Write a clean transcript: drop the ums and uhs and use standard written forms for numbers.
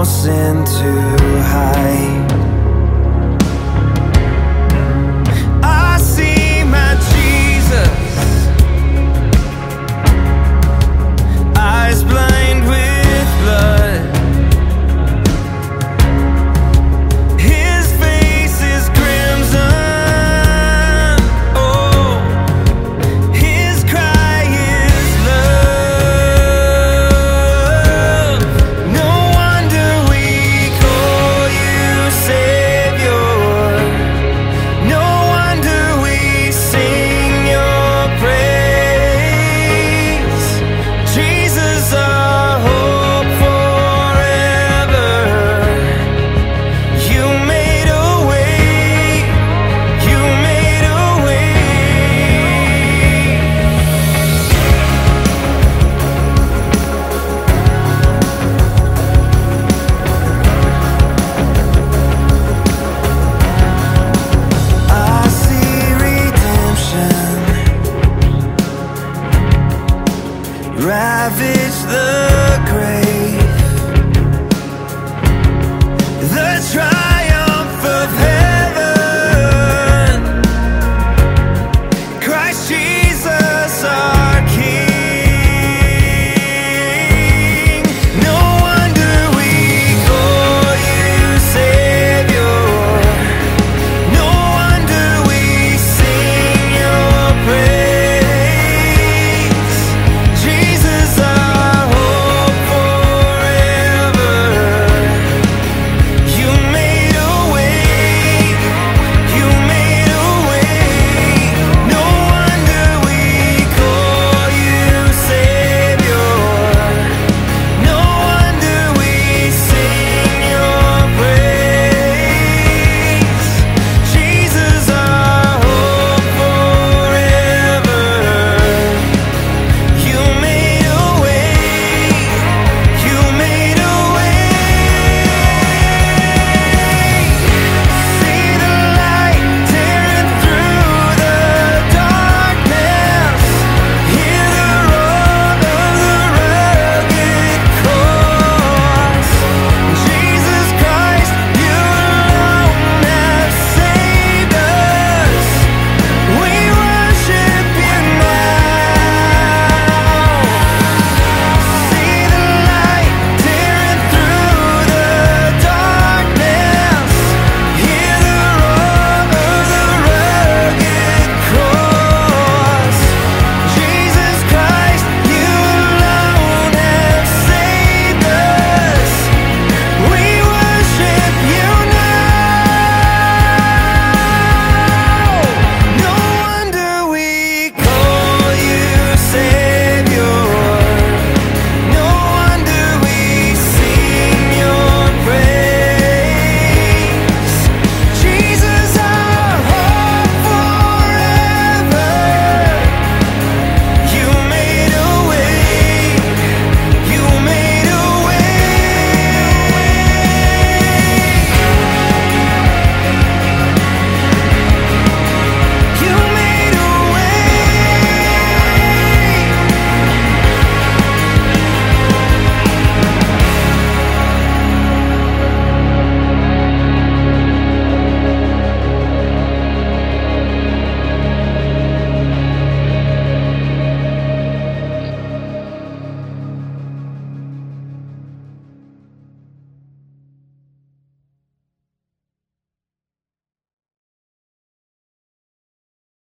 sin to hide. I see my Jesus, eyes blind with blood. His face is crimson. Oh, his cry is love. No wonder we call you Savior. No wonder we sing your praise. Jesus, our hope forever. You made a way. You made a way. I see redemption ravage the grave.